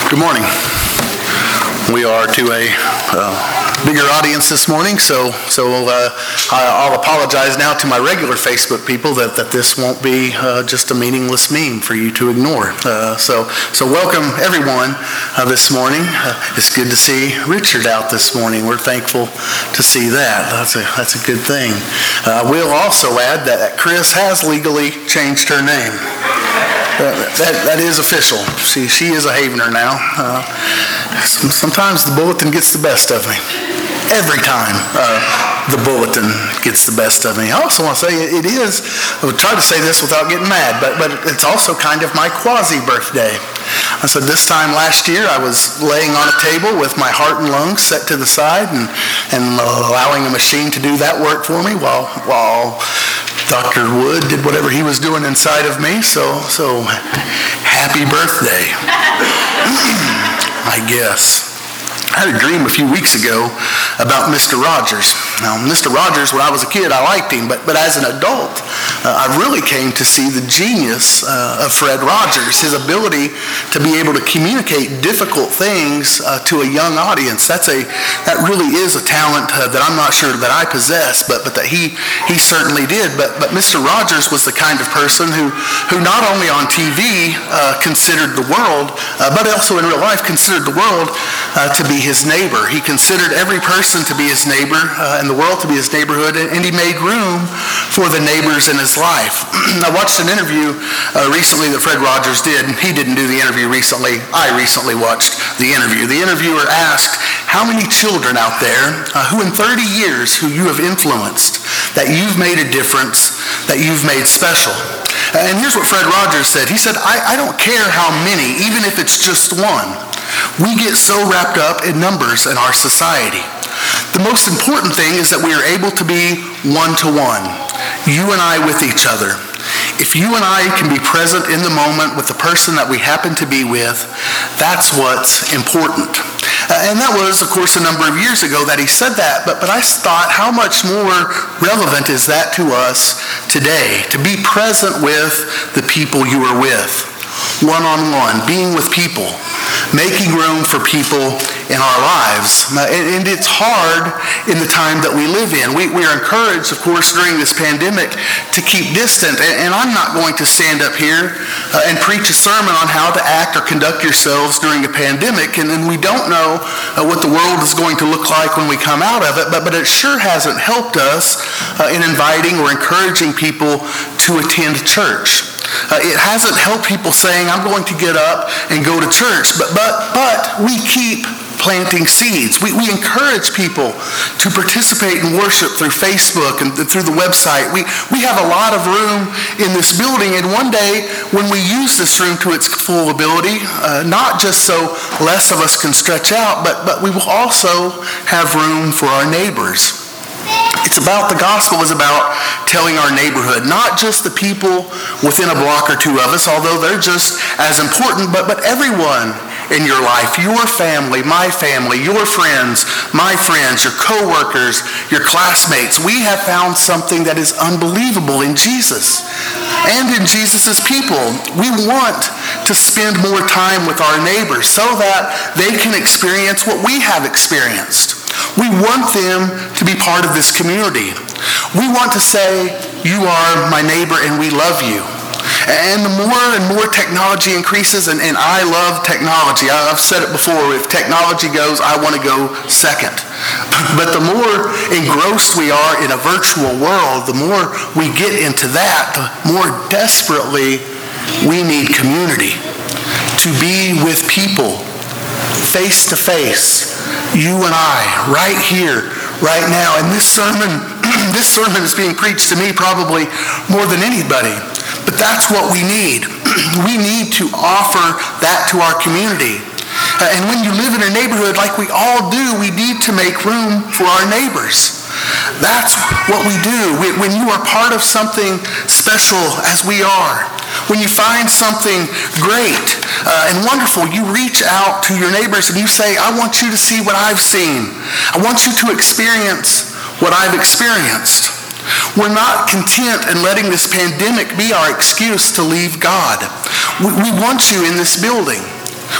Good morning. We are to a bigger audience this morning, so I'll apologize now to my regular Facebook people that this won't be just a meaningless meme for you to ignore. So welcome everyone this morning. It's good to see Richard out this morning. We're thankful to see that. That's a good thing. We'll also add that Chris has legally changed her name. That is official. She is a Havener now. Sometimes the bulletin gets the best of me. Every time the bulletin gets the best of me. I also want to say I would try to say this without getting mad, but it's also kind of my quasi-birthday. I said this time last year I was laying on a table with my heart and lungs set to the side and allowing a machine to do that work for me while Dr. Wood did whatever he was doing inside of me, so happy birthday, I guess. I had a dream a few weeks ago about Mr. Rogers. Now, Mr. Rogers, when I was a kid, I liked him, but as an adult, I really came to see the genius of Fred Rogers, his ability to be able to communicate difficult things to a young audience. That really is a talent that I'm not sure that I possess, but that he certainly did. But Mr. Rogers was the kind of person who not only on TV considered the world, but also in real life considered the world to be his neighbor. He considered every person to be his neighbor and the world to be his neighborhood, and he made room for the neighbors in his life. I watched an interview recently that Fred Rogers did. He didn't do the interview recently. I recently watched the interview. The interviewer asked, how many children out there who in 30 years who you have influenced, that you've made a difference, that you've made special? And here's what Fred Rogers said. He said, I don't care how many, even if it's just one. We get so wrapped up in numbers in our society. The most important thing is that we are able to be one-to-one, you and I with each other. If you and I can be present in the moment with the person that we happen to be with, that's what's important. And that was, of course, a number of years ago that he said that, but I thought, how much more relevant is that to us today, to be present with the people you are with, one-on-one, being with people, making room for people in our lives. And it's hard in the time that we live in. We are encouraged, of course, during this pandemic to keep distant. And I'm not going to stand up here and preach a sermon on how to act or conduct yourselves during a pandemic. And we don't know what the world is going to look like when we come out of it. But it sure hasn't helped us in inviting or encouraging people to attend church. It hasn't helped people saying, I'm going to get up and go to church. But we keep planting seeds. We encourage people to participate in worship through Facebook and through the website. We have a lot of room in this building, and one day when we use this room to its full ability, not just so less of us can stretch out, but we will also have room for our neighbors. The gospel is about telling our neighborhood, not just the people within a block or two of us, although they're just as important, but everyone in your life, your family, my family, your friends, my friends, your co-workers, your classmates. We have found something that is unbelievable in Jesus and in Jesus' people. We want to spend more time with our neighbors so that they can experience what we have experienced. We want them to be part of this community. We want to say, you are my neighbor and we love you. And the more and more technology increases, and I love technology. I've said it before, if technology goes, I want to go second. But the more engrossed we are in a virtual world, the more we get into that, the more desperately we need community. To be with people, face to face, you and I, right here, right now. And this sermon is being preached to me probably more than anybody. But that's what we need. We need to offer that to our community. And when you live in a neighborhood like we all do, we need to make room for our neighbors. That's what we do. When you are part of something special as we are, when you find something great and wonderful, you reach out to your neighbors and you say, I want you to see what I've seen. I want you to experience what I've experienced. We're not content in letting this pandemic be our excuse to leave God. We want you in this building.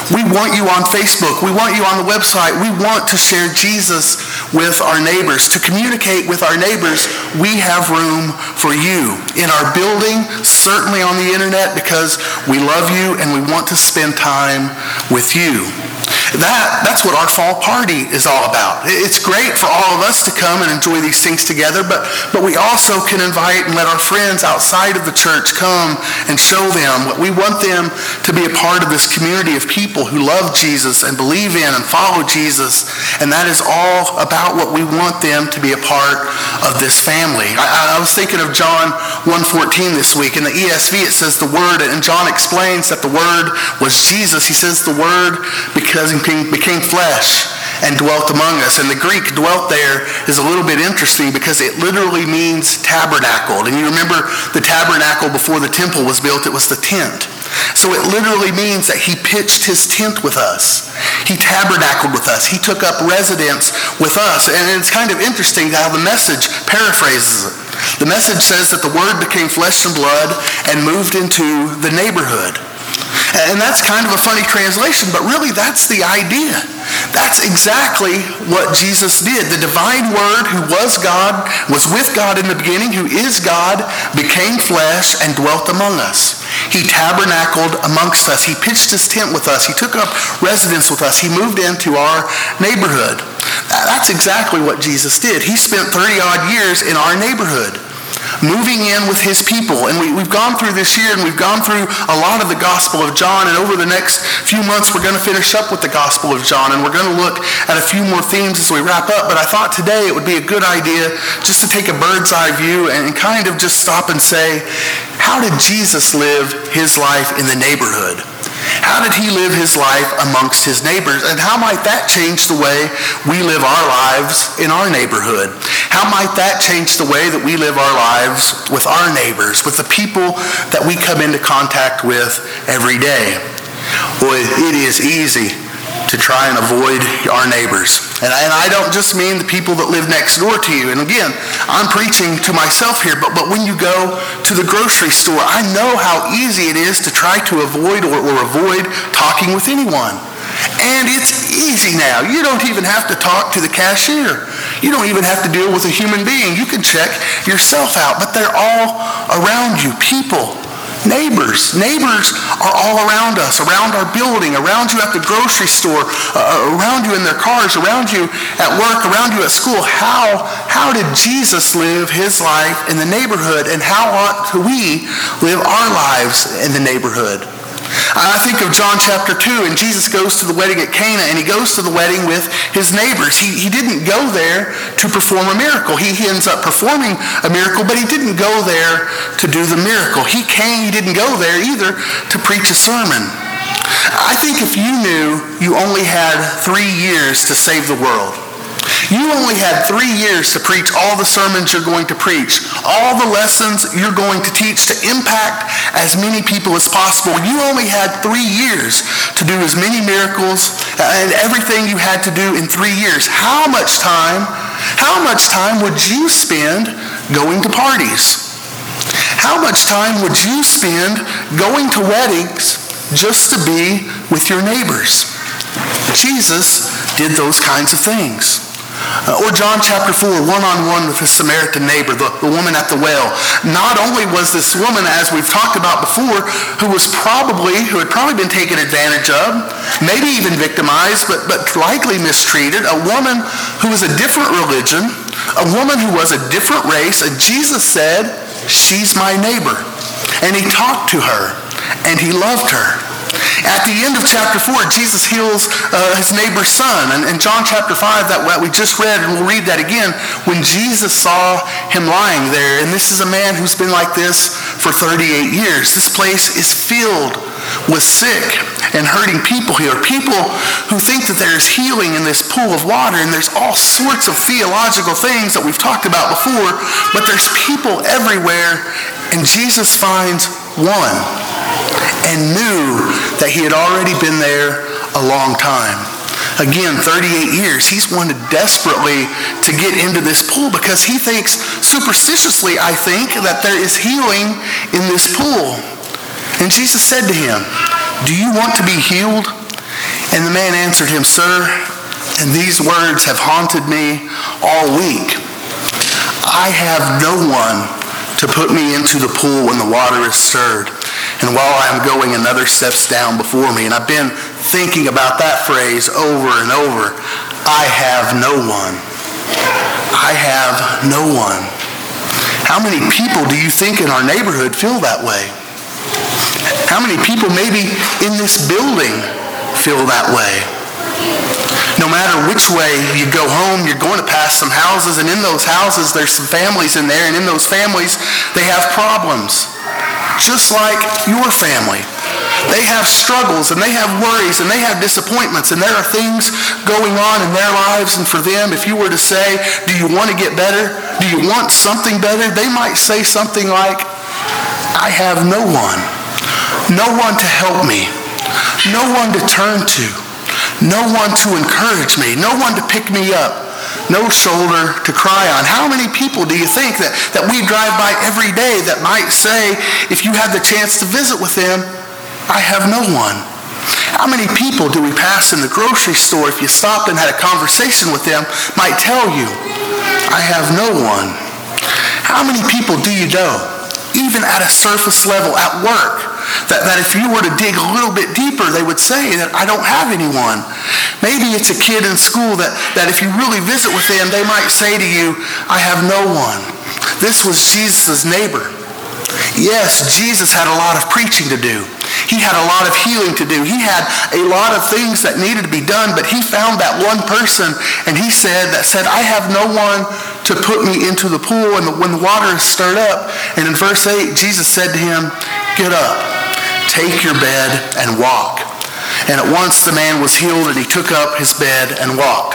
We want you on Facebook. We want you on the website. We want to share Jesus with our neighbors. To communicate with our neighbors, we have room for you. In our building, certainly on the internet, because we love you and we want to spend time with you. That's what our fall party is all about. It's great for all of us to come and enjoy these things together, but we also can invite and let our friends outside of the church come and show them what we want them to be a part of this community of people who love Jesus and believe in and follow Jesus, and that is all about what we want them to be a part of this family. I was thinking of John 1:14 this week. In the ESV it says the Word, and John explains that the Word was Jesus. He says the Word because became flesh and dwelt among us. And the Greek dwelt there is a little bit interesting because it literally means tabernacled. And you remember the tabernacle before the temple was built, it was the tent. So it literally means that he pitched his tent with us. He tabernacled with us. He took up residence with us. And it's kind of interesting how the Message paraphrases it. The Message says that the Word became flesh and blood and moved into the neighborhood. And that's kind of a funny translation, but really that's the idea. That's exactly what Jesus did. The divine Word, who was God, was with God in the beginning, who is God, became flesh and dwelt among us. He tabernacled amongst us. He pitched his tent with us. He took up residence with us. He moved into our neighborhood. That's exactly what Jesus did. He spent 30-odd years in our neighborhood, moving in with his people. And we've gone through this year, and we've gone through a lot of the Gospel of John, and over the next few months we're going to finish up with the Gospel of John, and we're going to look at a few more themes as we wrap up. But I thought today it would be a good idea just to take a bird's eye view and kind of just stop and say, how did Jesus live his life in the neighborhood? How did he live his life amongst his neighbors? And how might that change the way we live our lives in our neighborhood? How might that change the way that we live our lives with our neighbors, with the people that we come into contact with every day? Boy, it is easy to try and avoid our neighbors. And I don't just mean the people that live next door to you. And again, I'm preaching to myself here, but when you go to the grocery store, I know how easy it is to try to avoid or avoid talking with anyone. And it's easy now. You don't even have to talk to the cashier. You don't even have to deal with a human being. You can check yourself out, but they're all around you. People. Neighbors are all around us, around our building, around you at the grocery store, around you in their cars, around you at work, around you at school. How did Jesus live his life in the neighborhood, and how ought we live our lives in the neighborhood? I think of John chapter 2, and Jesus goes to the wedding at Cana, and he goes to the wedding with his neighbors. He didn't go there to perform a miracle. He ends up performing a miracle, but he didn't go there to do the miracle. He didn't go there either to preach a sermon. I think if you knew you only had 3 years to save the world, you only had 3 years to preach all the sermons you're going to preach, all the lessons you're going to teach to impact as many people as possible. You only had 3 years to do as many miracles and everything you had to do in 3 years. How much time would you spend going to parties? How much time would you spend going to weddings just to be with your neighbors? Jesus did those kinds of things. Or John chapter 4, one-on-one with his Samaritan neighbor, the woman at the well. Not only was this woman, as we've talked about before, who had probably been taken advantage of, maybe even victimized, but likely mistreated, a woman who was a different religion, a woman who was a different race, and Jesus said, she's my neighbor. And he talked to her, and he loved her. At the end of chapter 4, Jesus heals his neighbor's son. And in John chapter 5, that we just read, and we'll read that again, when Jesus saw him lying there, and this is a man who's been like this for 38 years. This place is filled with sick and hurting people here. People who think that there's healing in this pool of water, and there's all sorts of theological things that we've talked about before, but there's people everywhere, and Jesus finds one and knew that he had already been there a long time. Again, 38 years. He's wanted desperately to get into this pool because he thinks, superstitiously, I think, that there is healing in this pool. And Jesus said to him, do you want to be healed? And the man answered him, Sir, and these words have haunted me all week. I have no one to put me into the pool when the water is stirred. And while I am going, another steps down before me. And I've been thinking about that phrase over and over. I have no one. I have no one. How many people do you think in our neighborhood feel that way? How many people maybe in this building feel that way? No matter which way you go home, you're going to pass some houses, and in those houses there's some families in there, and in those families they have problems. Just like your family. They have struggles, and they have worries, and they have disappointments, and there are things going on in their lives, and for them, if you were to say, do you want to get better? Do you want something better? They might say something like, I have no one. No one to help me. No one to turn to. No one to encourage me. No one to pick me up. No shoulder to cry on. How many people do you think that we drive by every day that might say, if you had the chance to visit with them, I have no one? How many people do we pass in the grocery store, if you stopped and had a conversation with them, might tell you, I have no one? How many people do you know, even at a surface level at work, that if you were to dig a little bit deeper, they would say that I don't have anyone? Maybe it's a kid in school that if you really visit with them, they might say to you, I have no one. This was Jesus' neighbor. Yes, Jesus had a lot of preaching to do. He had a lot of healing to do. He had a lot of things that needed to be done, but he found that one person, and he said, I have no one to put me into the pool when the water is stirred up. And in verse 8, Jesus said to him, get up, take your bed, and walk. And at once the man was healed, and he took up his bed and walked.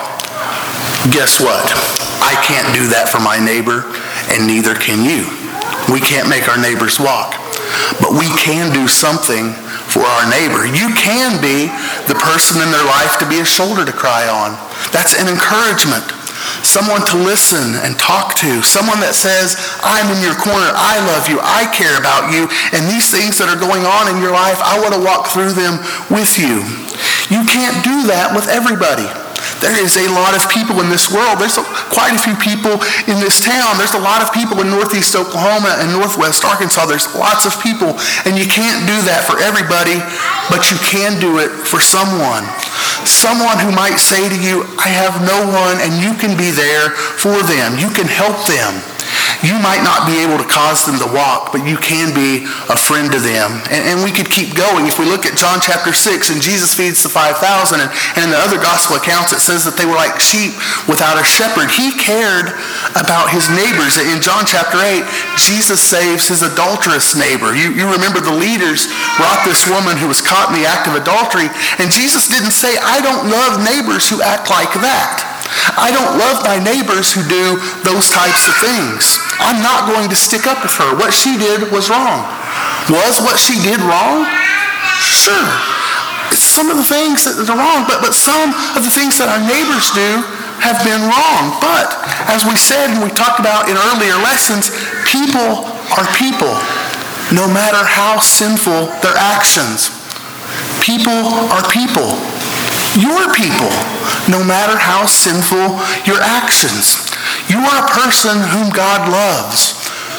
Guess what? I can't do that for my neighbor, and neither can you. We can't make our neighbors walk. But we can do something for our neighbor. You can be the person in their life to be a shoulder to cry on. That's an encouragement. Someone to listen and talk to. Someone that says, I'm in your corner. I love you. I care about you. And these things that are going on in your life, I want to walk through them with you. You can't do that with everybody. There is a lot of people in this world. There's quite a few people in this town. There's a lot of people in northeast Oklahoma and northwest Arkansas. There's lots of people, and you can't do that for everybody, but you can do it for someone. Someone who might say to you, I have no one, and you can be there for them. You can help them. You might not be able to cause them to walk, but you can be a friend to them. And we could keep going. If we look at John chapter 6, and Jesus feeds the 5,000, and in the other gospel accounts it says that they were like sheep without a shepherd. He cared about his neighbors. In John chapter 8, Jesus saves his adulterous neighbor. You remember the leaders brought this woman who was caught in the act of adultery, and Jesus didn't say, I don't love neighbors who act like that. I don't love my neighbors who do those types of things. I'm not going to stick up with her. What she did was wrong. Was what she did wrong? Sure. Some of the things that are wrong, but some of the things that our neighbors do have been wrong. But as we said and we talked about in earlier lessons, people are people, no matter how sinful their actions. People are people. You're people, no matter how sinful your actions. You are a person whom God loves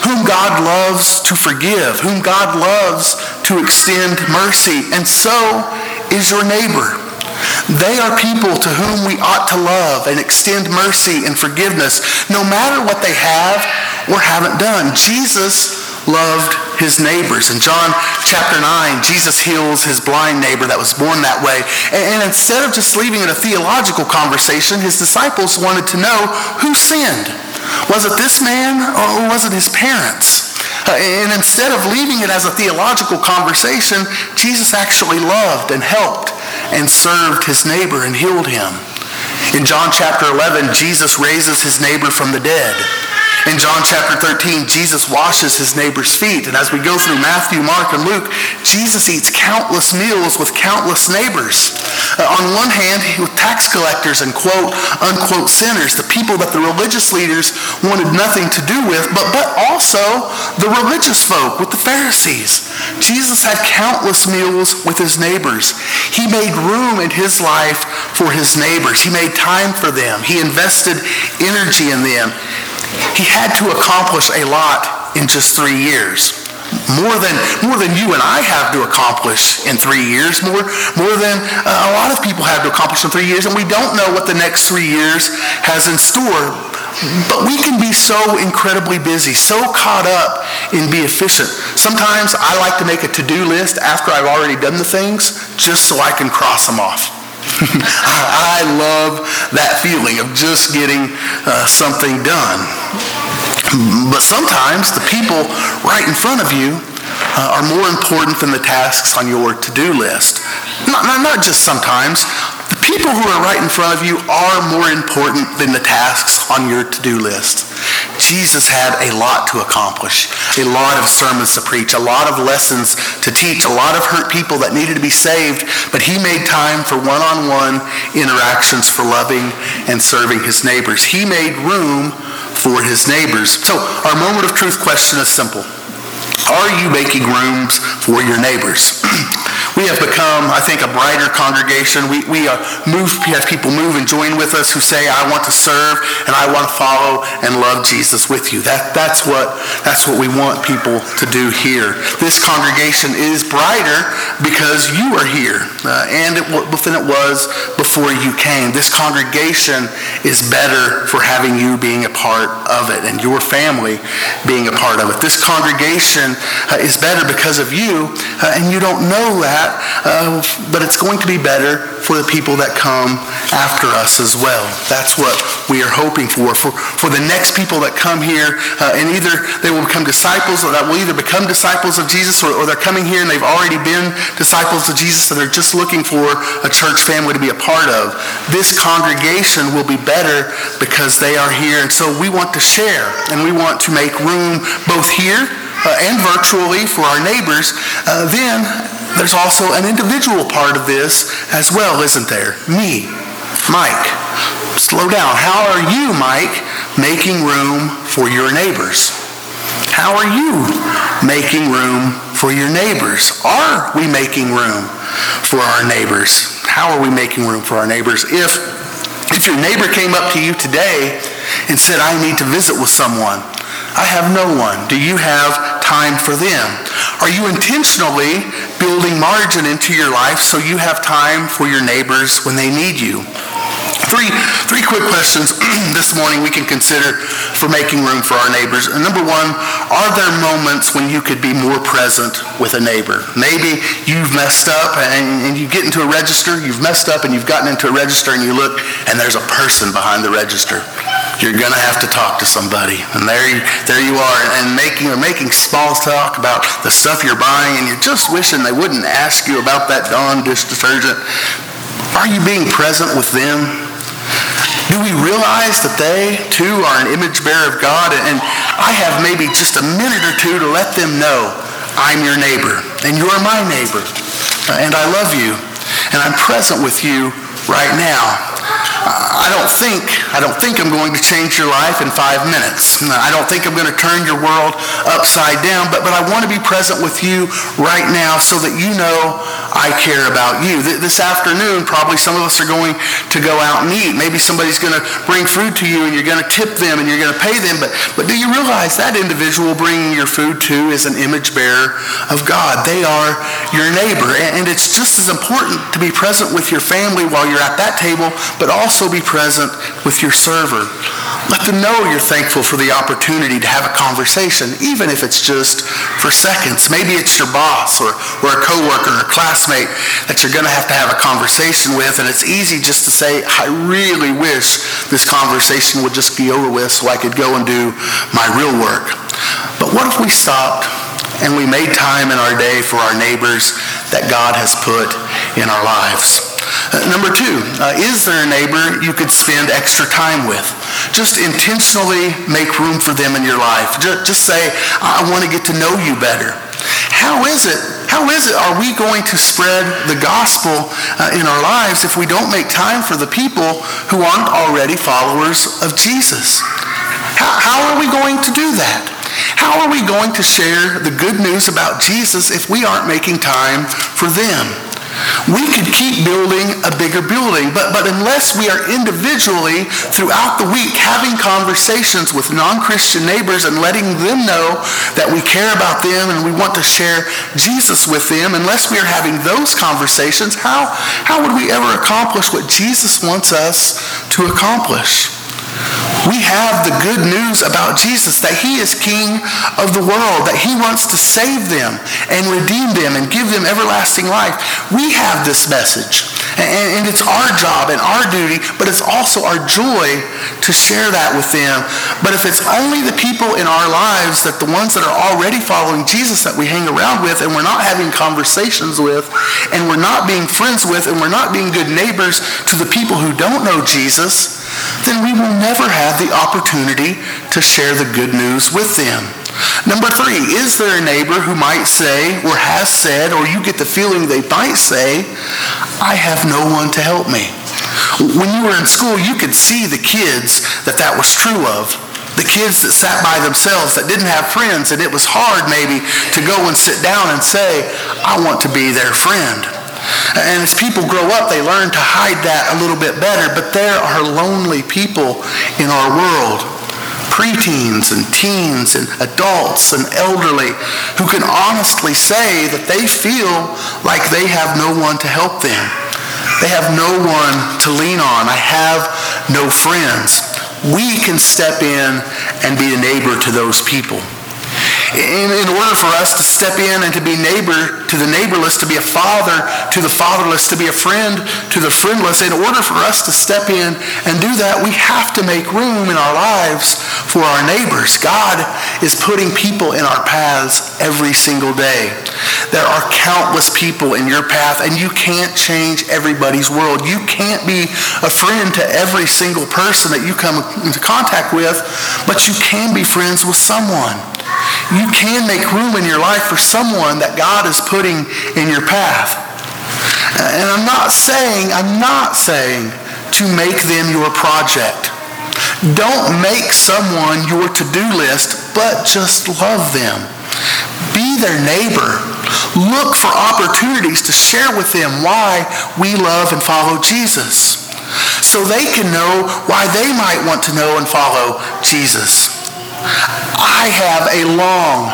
to forgive, whom God loves to extend mercy, and so is your neighbor. They are people to whom we ought to love and extend mercy and forgiveness, no matter what they have or haven't done. Jesus loved his neighbors. In John chapter 9, Jesus heals his blind neighbor that was born that way. And instead of just leaving it a theological conversation, his disciples wanted to know who sinned. Was it this man or was it his parents? And instead of leaving it as a theological conversation, Jesus actually loved and helped and served his neighbor and healed him. In John chapter 11, Jesus raises his neighbor from the dead. In John chapter 13, Jesus washes his neighbor's feet. And as we go through Matthew, Mark, and Luke, Jesus eats countless meals with countless neighbors. On one hand, with tax collectors and quote, unquote sinners, the people that the religious leaders wanted nothing to do with, but also the religious folk with the Pharisees. Jesus had countless meals with his neighbors. He made room in his life for his neighbors. He made time for them. He invested energy in them. He had to accomplish a lot in just 3 years. More than you and I have to accomplish in 3 years, more than a lot of people have to accomplish in 3 years, and we don't know what the next 3 years has in store. But we can be so incredibly busy, so caught up in being efficient. Sometimes I like to make a to-do list after I've already done the things, just so I can cross them off. I love that feeling of just getting something done. But sometimes the people right in front of you are more important than the tasks on your to-do list. Not just sometimes. The people who are right in front of you are more important than the tasks on your to-do list. Jesus had a lot to accomplish, a lot of sermons to preach, a lot of lessons to teach, a lot of hurt people that needed to be saved, but he made time for one-on-one interactions for loving and serving his neighbors. He made room for his neighbors. So our moment of truth question is simple. Are you making rooms for your neighbors? We have become, I think, a brighter congregation. We have people move and join with us who say, I want to serve and I want to follow and love Jesus with you. That's what we want people to do here. This congregation is brighter because you are here than it was before you came. This congregation is better for having you being a part of it and your family being a part of it. This congregation is better because of you, and you don't know that, but it's going to be better for the people that come after us as well. That's what we are hoping for the next people that come here, and either they will become disciples, or that will either become disciples of Jesus, or they're coming here and they've already been disciples of Jesus, and they're just looking for a church family to be a part of. This congregation will be better because they are here, and so we want to share, and we want to make room both here and virtually for our neighbors. Then there's also an individual part of this as well, isn't there? Me, Mike. Slow down. How are you, Mike, making room for your neighbors? How are you making room for your neighbors? Are we making room for our neighbors? How are we making room for our neighbors? If your neighbor came up to you today and said, I need to visit with someone, I have no one. Do you have time for them? Are you intentionally building margin into your life so you have time for your neighbors when they need you? Three quick questions this morning we can consider for making room for our neighbors. Number one, are there moments when you could be more present with a neighbor? Maybe you've messed up and you get into a register, you've messed up and you've gotten into a register and you look and there's a person behind the register. You're going to have to talk to somebody. And there you are, and making small talk about the stuff you're buying, and you're just wishing they wouldn't ask you about that Dawn dish detergent. Are you being present with them? Do we realize that they, too, are an image bearer of God? And I have maybe just a minute or two to let them know I'm your neighbor, and you're my neighbor, and I love you, and I'm present with you right now. I don't think I'm going to change your life in 5 minutes. I don't think I'm going to turn your world upside down, but I want to be present with you right now so that you know I care about you. This afternoon, probably some of us are going to go out and eat. Maybe somebody's going to bring food to you and you're going to tip them and you're going to pay them, but do you realize that individual bringing your food to is an image bearer of God? They are your neighbor, and it's just as important to be present with your family while you're at that table, but also be present with your server. Let them know you're thankful for the opportunity to have a conversation, even if it's just for seconds. Maybe it's your boss or a coworker or a classmate that you're going to have a conversation with, and it's easy just to say, I really wish this conversation would just be over with so I could go and do my real work. But what if we stopped and we made time in our day for our neighbors that God has put in our lives? Number two, is there a neighbor you could spend extra time with? Just intentionally make room for them in your life. Just say, I want to get to know you better. How is it How is it are we going to spread the gospel in our lives if we don't make time for the people who aren't already followers of Jesus? How are we going to do that? How are we going to share the good news about Jesus if we aren't making time for them? We could keep building a bigger building, but unless we are individually throughout the week having conversations with non-Christian neighbors and letting them know that we care about them and we want to share Jesus with them, unless we are having those conversations, how would we ever accomplish what Jesus wants us to accomplish? We have the good news about Jesus, that he is King of the world, that he wants to save them and redeem them and give them everlasting life. We have this message, and it's our job and our duty, but it's also our joy to share that with them. But if it's only the people in our lives, that the ones that are already following Jesus that we hang around with and we're not having conversations with and we're not being friends with and we're not being good neighbors to the people who don't know Jesus, then we will never have the opportunity to share the good news with them. Number 3, is there a neighbor who might say or has said, or you get the feeling they might say, I have no one to help me? When you were in school, you could see the kids that was true of. The kids that sat by themselves, that didn't have friends, and it was hard maybe to go and sit down and say, I want to be their friend. And as people grow up, they learn to hide that a little bit better. But there are lonely people in our world, preteens and teens and adults and elderly, who can honestly say that they feel like they have no one to help them. They have no one to lean on. I have no friends. We can step in and be a neighbor to those people. In order for us to step in and to be neighbor to the neighborless, to be a father to the fatherless, to be a friend to the friendless, in order for us to step in and do that, we have to make room in our lives for our neighbors. God is putting people in our paths every single day. There are countless people in your path, and you can't change everybody's world. You can't be a friend to every single person that you come into contact with, but you can be friends with someone. You can make room in your life for someone that God is putting in your path. And I'm not saying to make them your project. Don't make someone your to-do list, but just love them. Be their neighbor. Look for opportunities to share with them why we love and follow Jesus, so they can know why they might want to know and follow Jesus. I have a long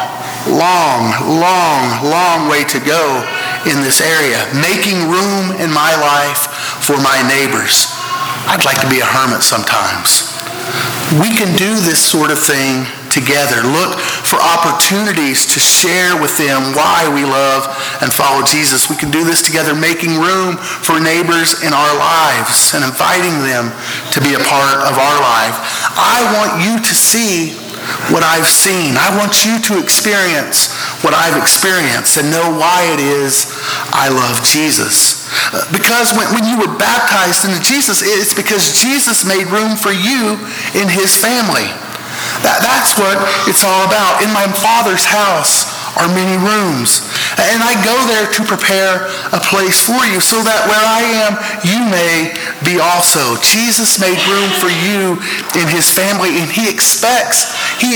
way to go in this area, making room in my life for my neighbors. I'd like to be a hermit sometimes. We can do this sort of thing together. Look for opportunities to share with them why we love and follow Jesus. We can do this together, making room for neighbors in our lives and inviting them to be a part of our life. I want you to see what I've seen. I want you to experience what I've experienced and know why it is I love Jesus. Because when you were baptized into Jesus, it's because Jesus made room for you in his family. That's what it's all about. In my Father's house are many rooms, and I go there to prepare a place for you, so that where I am, you may be also. Jesus made room for you in his family, and he expects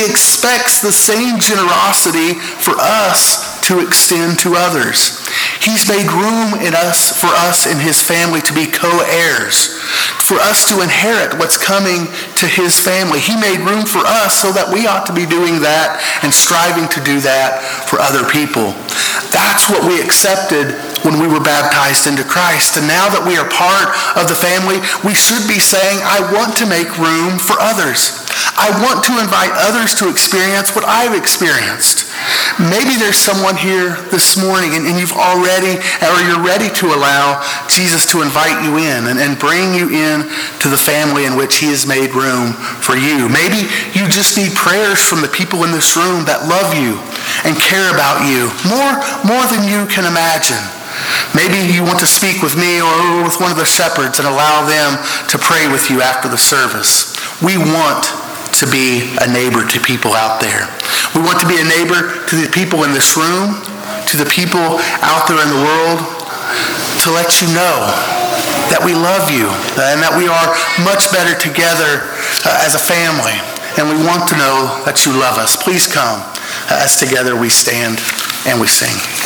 the same generosity for us to extend to others. He's made room for us in his family to be co-heirs, for us to inherit what's coming to his family. He made room for us so that we ought to be doing that and striving to do that for other people. That's what we accepted when we were baptized into Christ. And now that we are part of the family, we should be saying, I want to make room for others. I want to invite others to experience what I've experienced. Maybe there's someone here this morning and you're ready to allow Jesus to invite you in and bring you in to the family in which he has made room for you. Maybe you just need prayers from the people in this room that love you and care about you more than you can imagine. Maybe you want to speak with me or with one of the shepherds and allow them to pray with you after the service. We want to be a neighbor to people out there. We want to be a neighbor to the people in this room, to the people out there in the world to let you know that we love you and that we are much better together as a family. And we want to know that you love us. Please come as together we stand and we sing.